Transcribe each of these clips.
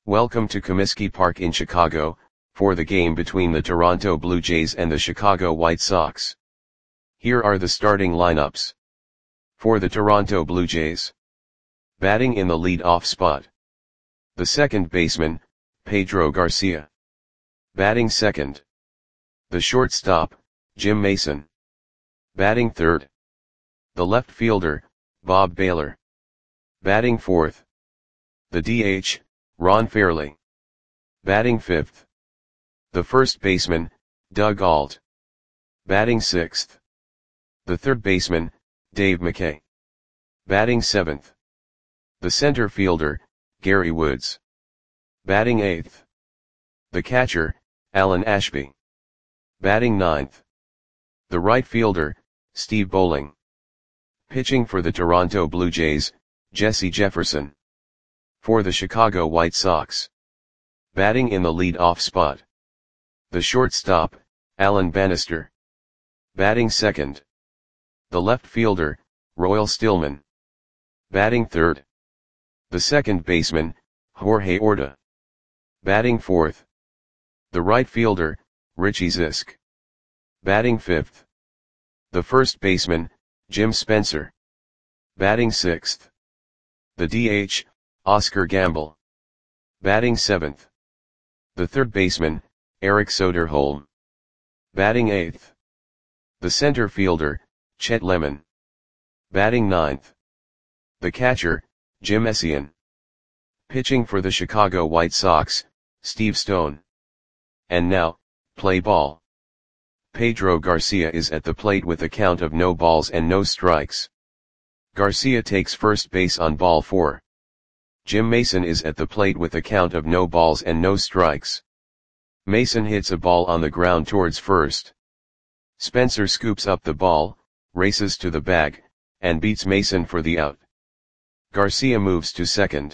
Welcome to Comiskey Park in Chicago, for the game between the Toronto Blue Jays and the Chicago White Sox. Here are the starting lineups. For the Toronto Blue Jays. Batting in the lead-off spot. The second baseman, Pedro Garcia. Batting second. The shortstop, Jim Mason. Batting third. The left fielder, Bob Baylor. Batting fourth. The DH, Ron Fairly. Batting fifth. The first baseman, Doug Ault. Batting sixth. The third baseman, Dave McKay. Batting seventh. The center fielder, Gary Woods. Batting eighth. The catcher, Alan Ashby. Batting ninth. The right fielder, Steve Bowling. Pitching for the Toronto Blue Jays, Jesse Jefferson. For the Chicago White Sox. Batting in the lead-off spot. The shortstop, Alan Bannister. Batting second. The left fielder, Royal Stillman. Batting third. The second baseman, Jorge Orta. Batting fourth. The right fielder, Richie Zisk. Batting fifth. The first baseman, Jim Spencer. Batting sixth. The DH, Oscar Gamble. Batting seventh. The third baseman, Eric Soderholm. Batting eighth. The center fielder, Chet Lemon. Batting ninth. The catcher, Jim Essien. Pitching for the Chicago White Sox, Steve Stone. And now, play ball. Pedro Garcia is at the plate with a count of no balls and no strikes. Garcia takes first base on ball 4. Jim Mason is at the plate with a count of no balls and no strikes. Mason hits a ball on the ground towards first. Spencer scoops up the ball, races to the bag, and beats Mason for the out. Garcia moves to second.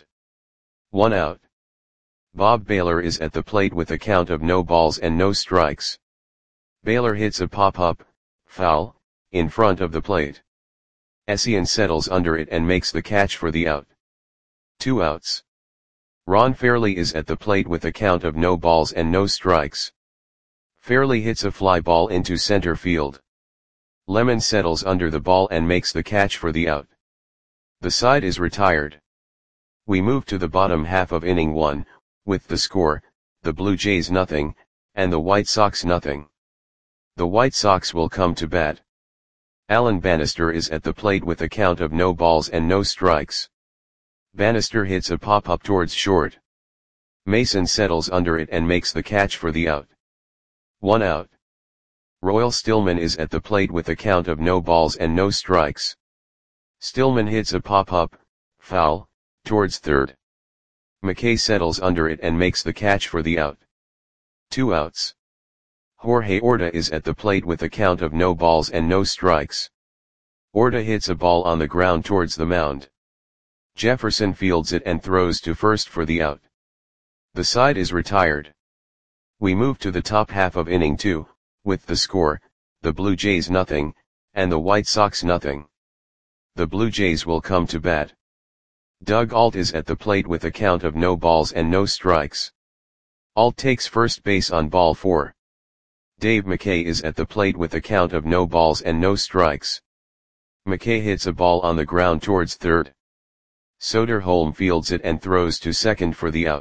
1 out. Bob Baylor is at the plate with a count of no balls and no strikes. Baylor hits a pop-up, foul, in front of the plate. Essien settles under it and makes the catch for the out. 2 outs. Ron Fairly is at the plate with a count of no balls and no strikes. Fairly hits a fly ball into center field. Lemon settles under the ball and makes the catch for the out. The side is retired. We move to the bottom half of inning 1, with the score, the Blue Jays 0, and the White Sox 0. The White Sox will come to bat. Alan Bannister is at the plate with a count of no balls and no strikes. Bannister hits a pop-up towards short. Mason settles under it and makes the catch for the out. 1 out. Royal Stillman is at the plate with a count of no balls and no strikes. Stillman hits a pop-up, foul, towards third. McKay settles under it and makes the catch for the out. 2 outs. Jorge Orta is at the plate with a count of no balls and no strikes. Orta hits a ball on the ground towards the mound. Jefferson fields it and throws to first for the out. The side is retired. We move to the top half of inning 2, with the score, the Blue Jays 0, and the White Sox 0. The Blue Jays will come to bat. Doug Ault is at the plate with a count of no balls and no strikes. Ault takes first base on ball 4. Dave McKay is at the plate with a count of no balls and no strikes. McKay hits a ball on the ground towards third. Soderholm fields it and throws to second for the out.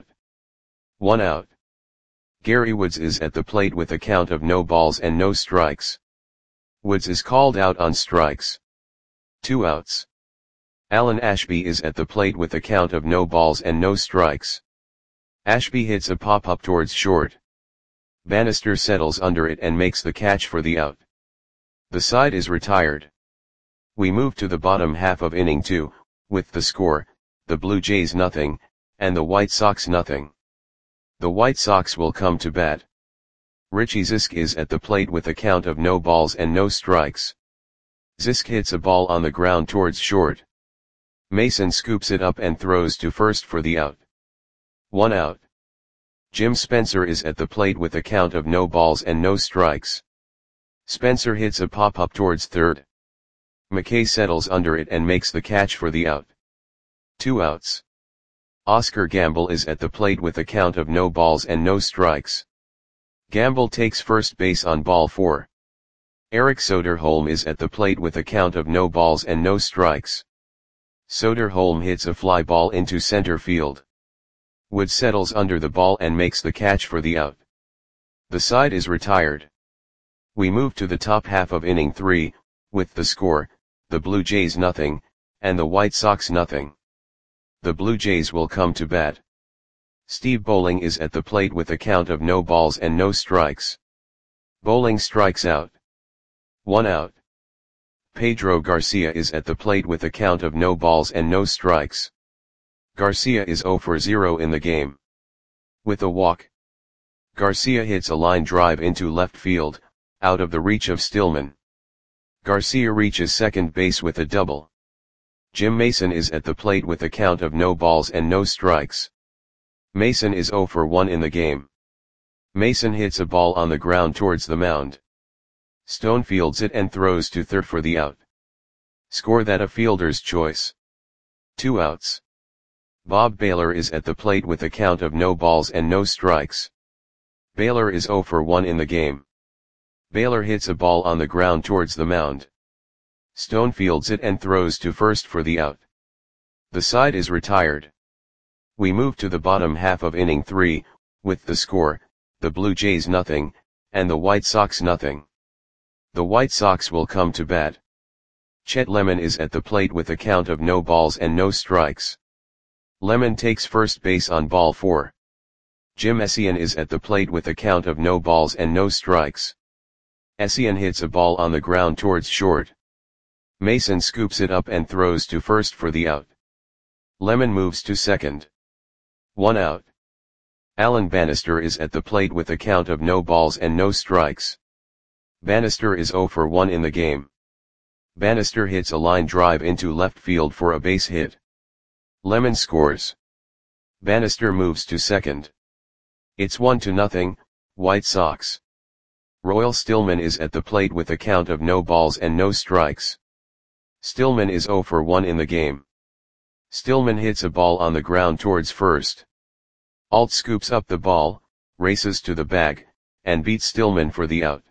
1 out. Gary Woods is at the plate with a count of no balls and no strikes. Woods is called out on strikes. 2 outs. Alan Ashby is at the plate with a count of no balls and no strikes. Ashby hits a pop-up towards short. Bannister settles under it and makes the catch for the out. The side is retired. We move to the bottom half of inning 2, with the score, the Blue Jays 0, and the White Sox 0. The White Sox will come to bat. Richie Zisk is at the plate with a count of no balls and no strikes. Zisk hits a ball on the ground towards short. Mason scoops it up and throws to first for the out. 1 out. Jim Spencer is at the plate with a count of no balls and no strikes. Spencer hits a pop-up towards third. McKay settles under it and makes the catch for the out. 2 outs. Oscar Gamble is at the plate with a count of no balls and no strikes. Gamble takes first base on ball 4. Eric Soderholm is at the plate with a count of no balls and no strikes. Soderholm hits a fly ball into center field. Wood settles under the ball and makes the catch for the out. The side is retired. We move to the top half of inning 3, with the score, the Blue Jays nothing, and the White Sox nothing. The Blue Jays will come to bat. Steve Bowling is at the plate with a count of no balls and no strikes. Bowling strikes out. 1 out. Pedro Garcia is at the plate with a count of no balls and no strikes. Garcia is 0 for 0 in the game. With a walk, Garcia hits a line drive into left field, out of the reach of Stillman. Garcia reaches second base with a double. Jim Mason is at the plate with a count of no balls and no strikes. Mason is 0 for 1 in the game. Mason hits a ball on the ground towards the mound. Stone fields it and throws to third for the out. Score that a fielder's choice. 2 outs. Bob Baylor is at the plate with a count of no balls and no strikes. Baylor is 0 for 1 in the game. Baylor hits a ball on the ground towards the mound. Stone fields it and throws to first for the out. The side is retired. We move to the bottom half of inning 3, with the score, the Blue Jays nothing, and the White Sox nothing. The White Sox will come to bat. Chet Lemon is at the plate with a count of no balls and no strikes. Lemon takes first base on ball 4. Jim Essien is at the plate with a count of no balls and no strikes. Essien hits a ball on the ground towards short. Mason scoops it up and throws to first for the out. Lemon moves to second. 1 out. Alan Bannister is at the plate with a count of no balls and no strikes. Bannister is 0 for 1 in the game. Bannister hits a line drive into left field for a base hit. Lemon scores. Bannister moves to second. It's 1-0, White Sox. Royal Stillman is at the plate with a count of no balls and no strikes. Stillman is 0 for 1 in the game. Stillman hits a ball on the ground towards first. Alt scoops up the ball, races to the bag, and beats Stillman for the out.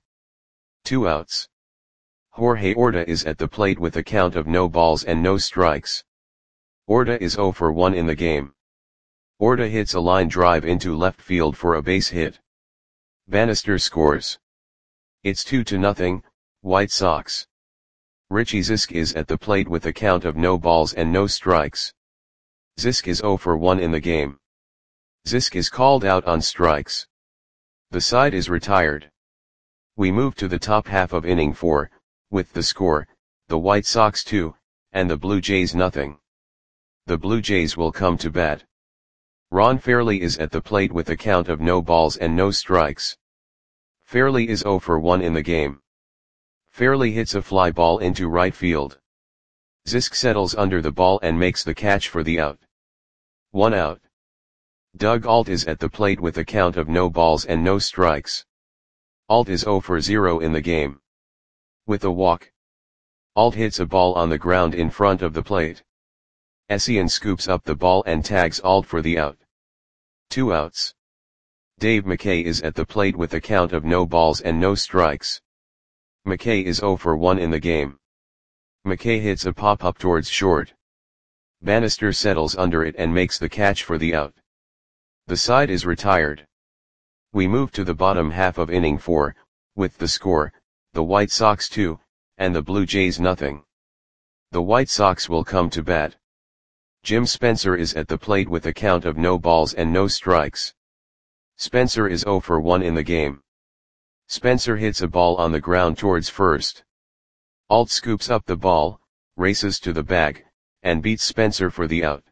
2 outs. Jorge Orta is at the plate with a count of no balls and no strikes. Orta is 0 for 1 in the game. Orta hits a line drive into left field for a base hit. Bannister scores. It's 2-0, White Sox. Richie Zisk is at the plate with a count of no balls and no strikes. Zisk is 0 for 1 in the game. Zisk is called out on strikes. The side is retired. We move to the top half of inning 4, with the score, the White Sox 2, and the Blue Jays nothing. The Blue Jays will come to bat. Ron Fairley is at the plate with a count of no balls and no strikes. Fairley is 0 for 1 in the game. Fairley hits a fly ball into right field. Zisk settles under the ball and makes the catch for the out. 1 out. Doug Alt is at the plate with a count of no balls and no strikes. Alt is 0 for 0 in the game. With a walk, Alt hits a ball on the ground in front of the plate. Essien scoops up the ball and tags Alt for the out. 2 outs. Dave McKay is at the plate with a count of no balls and no strikes. McKay is 0 for 1 in the game. McKay hits a pop-up towards short. Bannister settles under it and makes the catch for the out. The side is retired. We move to the bottom half of inning 4, with the score, the White Sox 2, and the Blue Jays nothing. The White Sox will come to bat. Jim Spencer is at the plate with a count of no balls and no strikes. Spencer is 0 for 1 in the game. Spencer hits a ball on the ground towards first. Alt scoops up the ball, races to the bag, and beats Spencer for the out.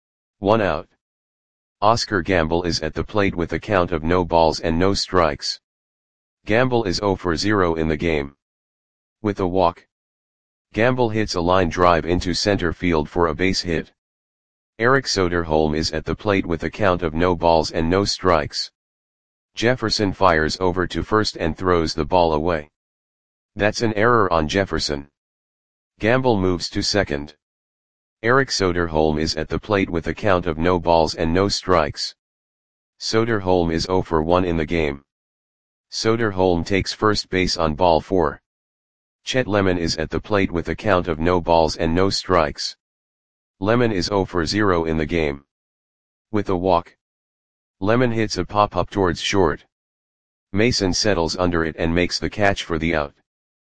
1 out. Oscar Gamble is at the plate with a count of no balls and no strikes. Gamble is 0 for 0 in the game. With a walk, Gamble hits a line drive into center field for a base hit. Eric Soderholm is at the plate with a count of no balls and no strikes. Jefferson fires over to first and throws the ball away. That's an error on Jefferson. Gamble moves to second. Eric Soderholm is at the plate with a count of no balls and no strikes. Soderholm is 0 for 1 in the game. Soderholm takes first base on ball 4. Chet Lemon is at the plate with a count of no balls and no strikes. Lemon is 0 for 0 in the game. With a walk, Lemon hits a pop-up towards short. Mason settles under it and makes the catch for the out.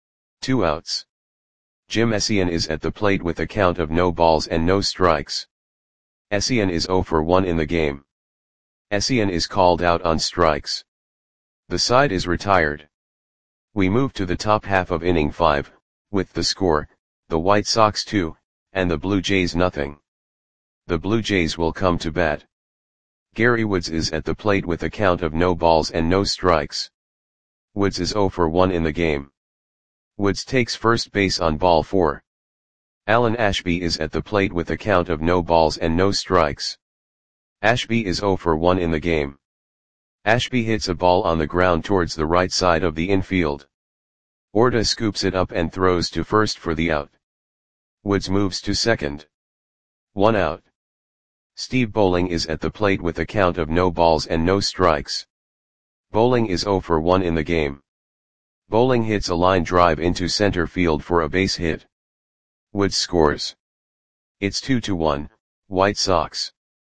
2 outs. Jim Essien is at the plate with a count of no balls and no strikes. Essien is 0 for 1 in the game. Essien is called out on strikes. The side is retired. We move to the top half of inning 5, with the score, the White Sox 2, and the Blue Jays nothing. The Blue Jays will come to bat. Gary Woods is at the plate with a count of no balls and no strikes. Woods is 0 for 1 in the game. Woods takes first base on ball 4. Alan Ashby is at the plate with a count of no balls and no strikes. Ashby is 0 for 1 in the game. Ashby hits a ball on the ground towards the right side of the infield. Orta scoops it up and throws to first for the out. Woods moves to second. 1 out. Steve Bowling is at the plate with a count of no balls and no strikes. Bowling is 0 for 1 in the game. Bowling hits a line drive into center field for a base hit. Woods scores. It's 2-1, White Sox.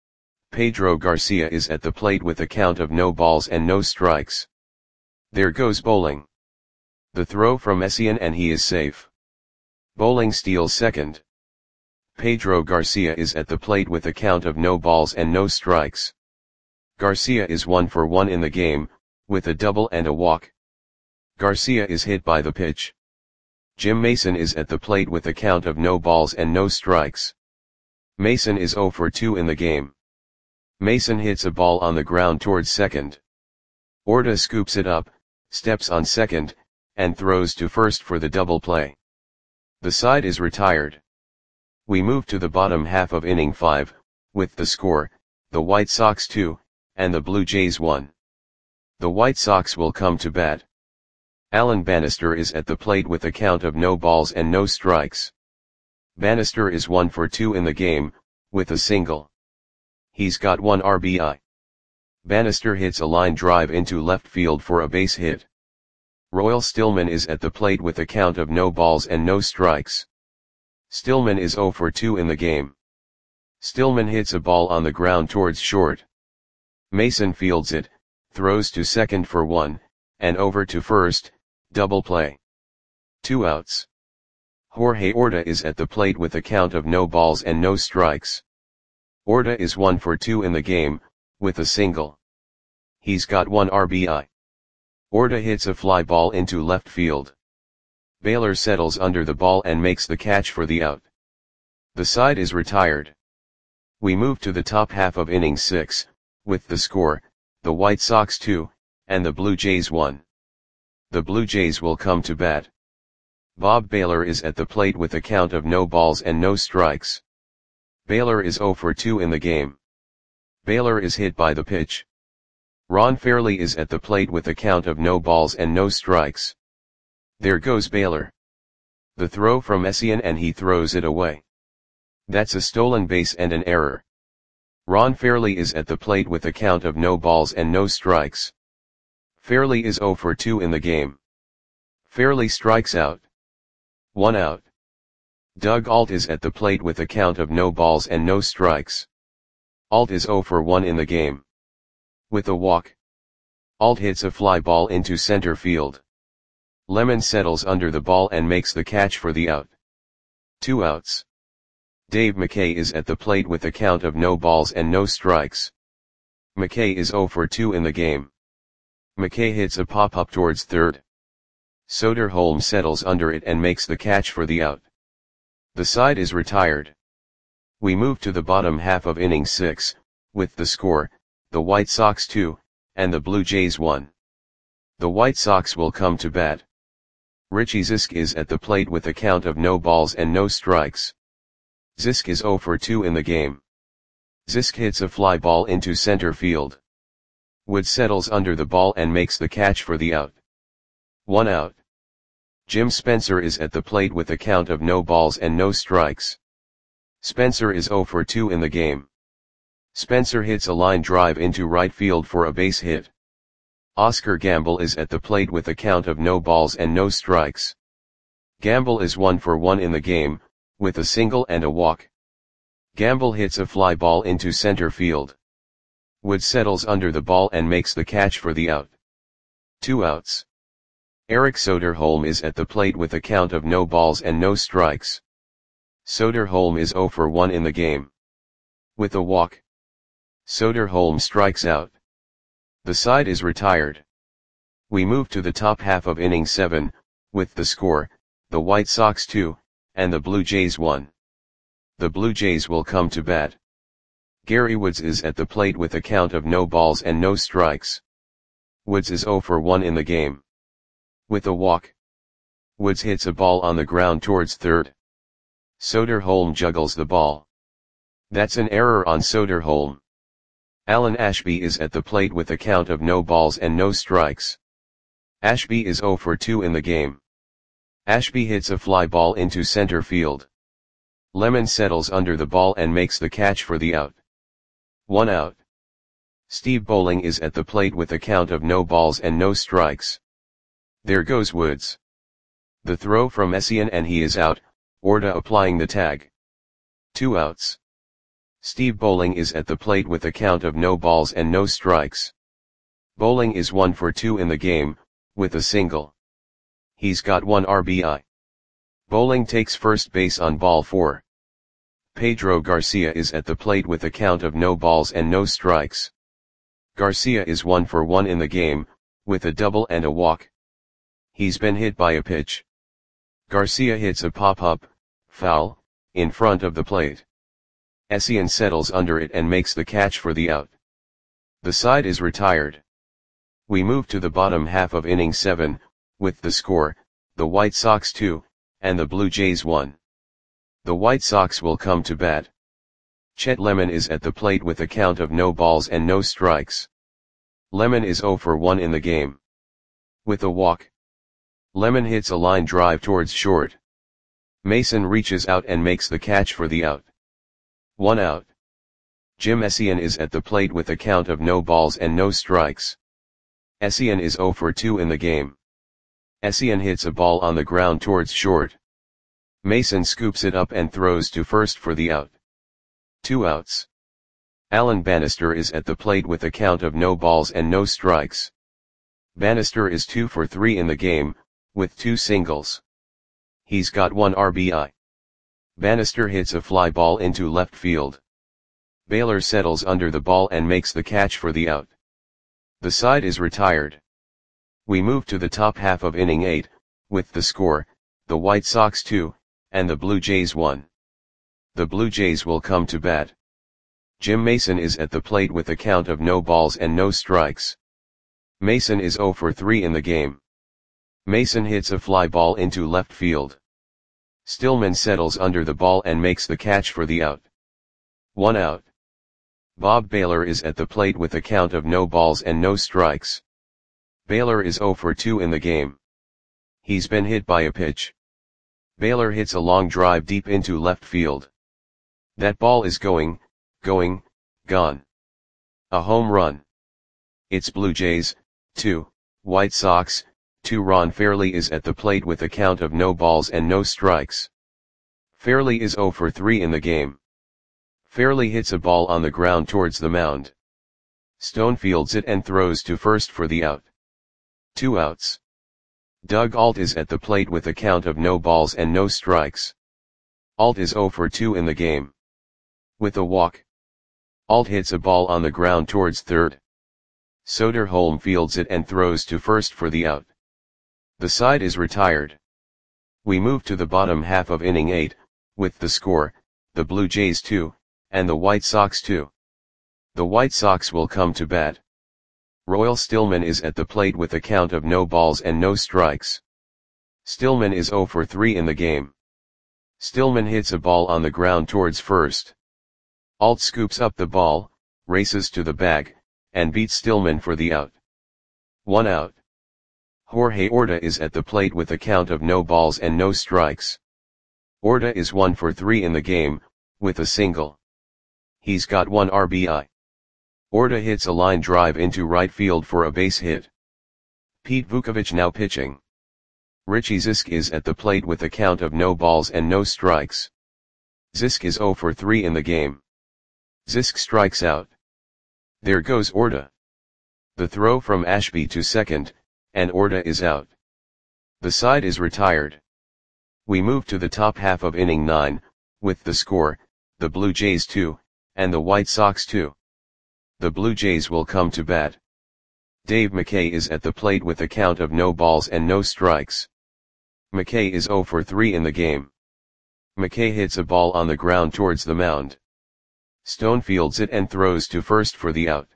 Pedro Garcia is at the plate with a count of no balls and no strikes. There goes Bowling. The throw from Essien and he is safe. Bowling steals second. Pedro Garcia is at the plate with a count of no balls and no strikes. Garcia is 1 for 1 in the game, with a double and a walk. Garcia is hit by the pitch. Jim Mason is at the plate with a count of no balls and no strikes. Mason is 0 for 2 in the game. Mason hits a ball on the ground towards second. Orta scoops it up, steps on second, and throws to first for the double play. The side is retired. We move to the bottom half of inning 5, with the score, the White Sox 2, and the Blue Jays 1. The White Sox will come to bat. Alan Bannister is at the plate with a count of no balls and no strikes. Bannister is 1 for 2 in the game, with a single. He's got 1 RBI. Bannister hits a line drive into left field for a base hit. Royal Stillman is at the plate with a count of no balls and no strikes. Stillman is 0 for 2 in the game. Stillman hits a ball on the ground towards short. Mason fields it, throws to second for 1, and over to first, double play. 2 outs. Jorge Orta is at the plate with a count of no balls and no strikes. Orta is 1 for 2 in the game, with a single. He's got 1 RBI. Orta hits a fly ball into left field. Baylor settles under the ball and makes the catch for the out. The side is retired. We move to the top half of inning 6, with the score, the White Sox 2, and the Blue Jays 1. The Blue Jays will come to bat. Bob Baylor is at the plate with a count of no balls and no strikes. Baylor is 0 for 2 in the game. Baylor is hit by the pitch. Ron Fairley is at the plate with a count of no balls and no strikes. There goes Baylor. The throw from Essien and he throws it away. That's a stolen base and an error. Ron Fairley is at the plate with a count of no balls and no strikes. Fairley is 0 for 2 in the game. Fairley strikes out. 1 out. Doug Alt is at the plate with a count of no balls and no strikes. Alt is 0 for 1 in the game. With a walk, Alt hits a fly ball into center field. Lemon settles under the ball and makes the catch for the out. 2 outs. Dave McKay is at the plate with a count of no balls and no strikes. McKay is 0 for 2 in the game. McKay hits a pop-up towards third. Soderholm settles under it and makes the catch for the out. The side is retired. We move to the bottom half of inning 6, with the score, the White Sox 2, and the Blue Jays 1. The White Sox will come to bat. Richie Zisk is at the plate with a count of no balls and no strikes. Zisk is 0 for 2 in the game. Zisk hits a fly ball into center field. Wood settles under the ball and makes the catch for the out. 1 out. Jim Spencer is at the plate with a count of no balls and no strikes. Spencer is 0 for 2 in the game. Spencer hits a line drive into right field for a base hit. Oscar Gamble is at the plate with a count of no balls and no strikes. Gamble is 1 for 1 in the game, with a single and a walk. Gamble hits a fly ball into center field. Woods settles under the ball and makes the catch for the out. 2 outs. Eric Soderholm is at the plate with a count of no balls and no strikes. Soderholm is 0 for 1 in the game. With a walk, Soderholm strikes out. The side is retired. We move to the top half of inning 7, with the score, the White Sox 2, and the Blue Jays 1. The Blue Jays will come to bat. Gary Woods is at the plate with a count of no balls and no strikes. Woods is 0 for 1 in the game. With a walk, Woods hits a ball on the ground towards third. Soderholm juggles the ball. That's an error on Soderholm. Alan Ashby is at the plate with a count of no balls and no strikes. Ashby is 0 for 2 in the game. Ashby hits a fly ball into center field. Lemon settles under the ball and makes the catch for the out. 1 out. Steve Bowling is at the plate with a count of no balls and no strikes. There goes Woods. The throw from Essien and he is out, Orta applying the tag. 2 outs. Steve Bowling is at the plate with a count of no balls and no strikes. Bowling is 1 for 2 in the game, with a single. He's got 1 RBI. Bowling takes first base on ball 4. Pedro Garcia is at the plate with a count of no balls and no strikes. Garcia is 1 for 1 in the game, with a double and a walk. He's been hit by a pitch. Garcia hits a pop-up, foul, in front of the plate. Essien settles under it and makes the catch for the out. The side is retired. We move to the bottom half of inning 7, with the score, the White Sox 2, and the Blue Jays 1. The White Sox will come to bat. Chet Lemon is at the plate with a count of no balls and no strikes. Lemon is 0 for 1 in the game. With a walk, Lemon hits a line drive towards short. Mason reaches out and makes the catch for the out. 1 out. Jim Essien is at the plate with a count of no balls and no strikes. Essien is 0 for 2 in the game. Essien hits a ball on the ground towards short. Mason scoops it up and throws to first for the out. 2 outs. Alan Bannister is at the plate with a count of no balls and no strikes. Bannister is 2 for 3 in the game, with 2 singles. He's got 1 RBI. Bannister hits a fly ball into left field. Baylor settles under the ball and makes the catch for the out. The side is retired. We move to the top half of inning 8, with the score, the White Sox 2, and the Blue Jays 1. The Blue Jays will come to bat. Jim Mason is at the plate with a count of no balls and no strikes. Mason is 0 for 3 in the game. Mason hits a fly ball into left field. Stillman settles under the ball and makes the catch for the out. 1 out. Bob Baylor is at the plate with a count of no balls and no strikes. Baylor is 0 for 2 in the game. He's been hit by a pitch. Baylor hits a long drive deep into left field. That ball is gone. A home run. It's Blue Jays, 2, White Sox, 2. Ron Fairly is at the plate with a count of no balls and no strikes. Fairly is 0 for 3 in the game. Fairly hits a ball on the ground towards the mound. Stone fields it and throws to first for the out. 2 outs. Doug Alt is at the plate with a count of no balls and no strikes. Alt is 0 for 2 in the game. With a walk, Alt hits a ball on the ground towards third. Soderholm fields it and throws to first for the out. The side is retired. We move to the bottom half of inning 8, with the score, the Blue Jays 2, and the White Sox 2. The White Sox will come to bat. Royal Stillman is at the plate with a count of no balls and no strikes. Stillman is 0 for 3 in the game. Stillman hits a ball on the ground towards first. Alt scoops up the ball, races to the bag, and beats Stillman for the out. 1 out. Jorge Orta is at the plate with a count of no balls and no strikes. Orta is 1 for 3 in the game, with a single. He's got 1 RBI. Orta hits a line drive into right field for a base hit. Pete Vukovich now pitching. Richie Zisk is at the plate with a count of no balls and no strikes. Zisk is 0 for 3 in the game. Zisk strikes out. There goes Orta. The throw from Ashby to second, and Orta is out. The side is retired. We move to the top half of inning 9, with the score, the Blue Jays 2, and the White Sox 2. The Blue Jays will come to bat. Dave McKay is at the plate with a count of no balls and no strikes. McKay is 0 for 3 in the game. McKay hits a ball on the ground towards the mound. Stone fields it and throws to first for the out.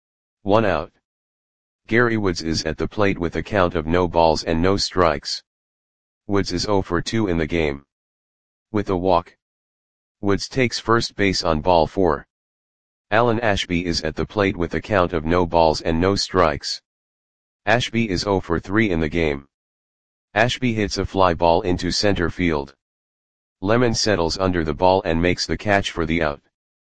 1 out. Gary Woods is at the plate with a count of no balls and no strikes. Woods is 0 for 2 in the game. With a walk. Woods takes first base on ball 4. Alan Ashby is at the plate with a count of no balls and no strikes. Ashby is 0 for 3 in the game. Ashby hits a fly ball into center field. Lemon settles under the ball and makes the catch for the out.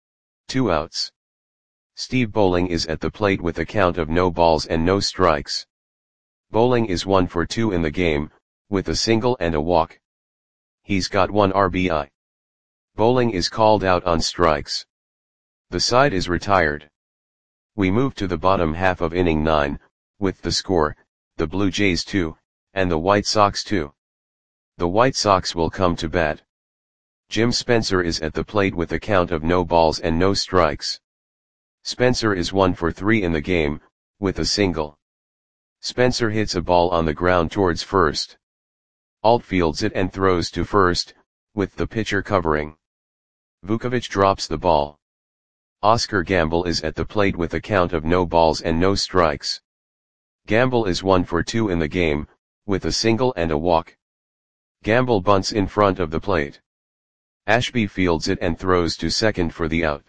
2 outs. Steve Bowling is at the plate with a count of no balls and no strikes. Bowling is 1 for 2 in the game, with a single and a walk. He's got 1 RBI. Bowling is called out on strikes. The side is retired. We move to the bottom half of inning 9, with the score, the Blue Jays 2, and the White Sox 2. The White Sox will come to bat. Jim Spencer is at the plate with a count of no balls and no strikes. Spencer is 1 for 3 in the game, with a single. Spencer hits a ball on the ground towards first. Alt fields it and throws to first, with the pitcher covering. Vukovich drops the ball. Oscar Gamble is at the plate with a count of no balls and no strikes. Gamble is 1 for 2 in the game, with a single and a walk. Gamble bunts in front of the plate. Ashby fields it and throws to second for the out.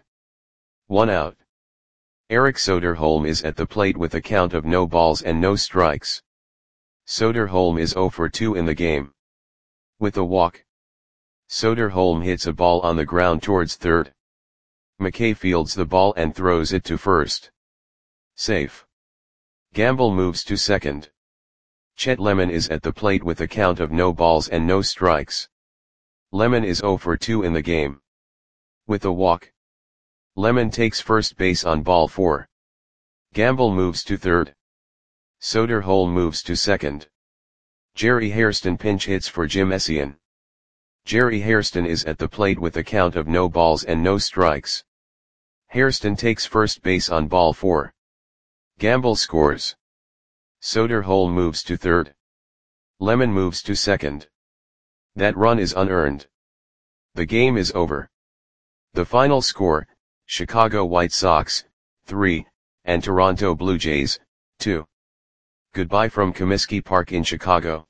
1 out. Eric Soderholm is at the plate with a count of no balls and no strikes. Soderholm is 0 for 2 in the game. With a walk. Soderholm hits a ball on the ground towards third. McKay fields the ball and throws it to first. Safe. Gamble moves to second. Chet Lemon is at the plate with a count of no balls and no strikes. Lemon is 0 for 2 in the game. With a walk. Lemon takes first base on ball 4. Gamble moves to third. Soderholm moves to second. Jerry Hairston pinch hits for Jim Essien. Jerry Hairston is at the plate with a count of no balls and no strikes. Hairston takes first base on ball 4. Gamble scores. Soderholm moves to third. Lemon moves to second. That run is unearned. The game is over. The final score, Chicago White Sox, 3, and Toronto Blue Jays, 2. Goodbye from Comiskey Park in Chicago.